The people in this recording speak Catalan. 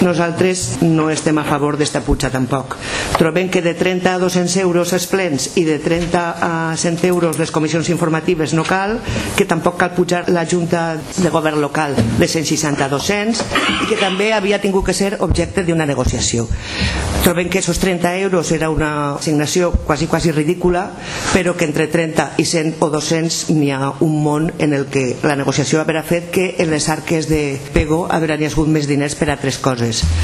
Nosaltres no estem a favor d'esta puja tampoc. Trobem que de 30 a 200 euros els plens i de 30 a 100 euros les comissions informatives no cal, que tampoc cal pujar la Junta de Govern local de 160 a 200 i que també havia tingut que ser objecte d'una negociació. Trobem que esos 30 euros era una assignació quasi ridícula, però que entre 30 i 100 o 200 n'hi ha un món en el que la negociació haurà fet que en les arques de Pego haurà hagut més diners per a altres coses.